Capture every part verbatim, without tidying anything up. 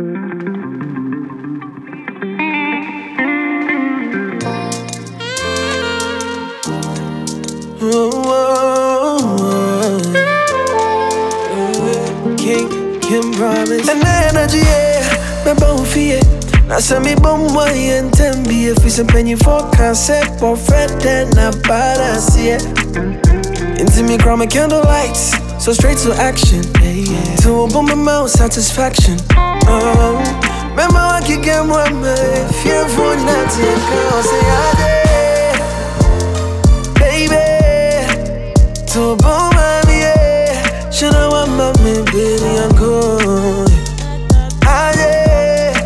King, Kim promise. And the energy, yeah, me bound for it. Now send me bum one and ten be if it's a penny for concept for Fred then I balance it. Into me chroma candle lights, so straight to action. Yeah, yeah. To open my mouth, satisfaction. Oh, remember I can get one man. Fearful not to go say I did, baby. To boom my yeah, should I want my man, baby, I'm good. I did,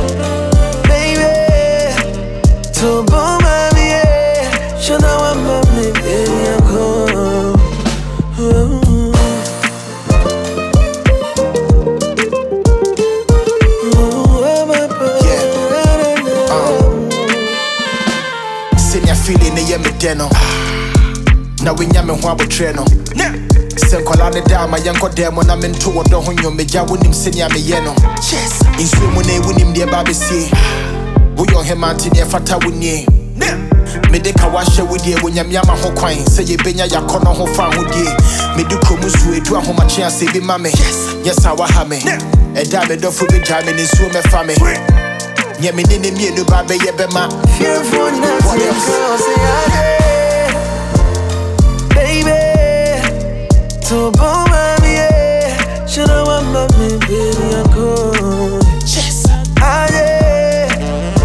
baby. To boom my yeah, should I want my man, baby, I'm good. Oh. Feeling the yemi deno. Now we nyame ho abotre no. Se nkola ne da ma yenko demo na me nto wodo ho nyom meja wonim senia me ye no. Yes. Insu mu na wonim de ba besie. Wo yo hemante ne fata woni. Me de ka wa hye wodi e wonyam yama ho kwan se ye benya yakono ho fa ho die. Me de kromu su edu ahomache ase bi ma me. Yes I wa ha me. E da me do fu bi ja me ni su me fa me. Yeah, me didn't mean to buy a bema. Fearful not to go say I did, baby. To boom my yeah, should I want my man, baby, I'm good. Yes, I did,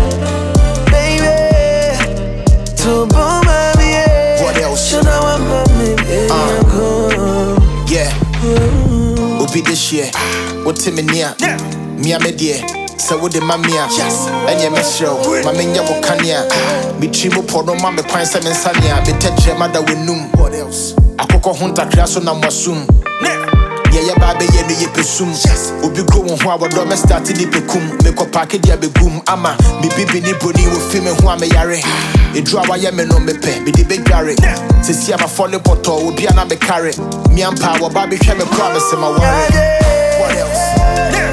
baby. To boom my yeah, what else? Should I want my man, baby, uh, I'm good. Yeah, Obi this year, what Tim in here? Me a dear. So would the mamia, yes, and your mesho, Mamma Wakania, Michimo Podo, Mamma Quine Seven Sania, the Tetra Mother Winum, what else? A coco hunter class on Amasum. Yeah, baby, yeah, pesum. Ubi go on who our started the pecum, make a packet ya begum, ama, me bibi ni body with female who am a yare. A draw I am no me pay, be the big garret. To see I'm a falling potto, would be an abe carrot. Me and power, Bobby came a promise in my worry. What else?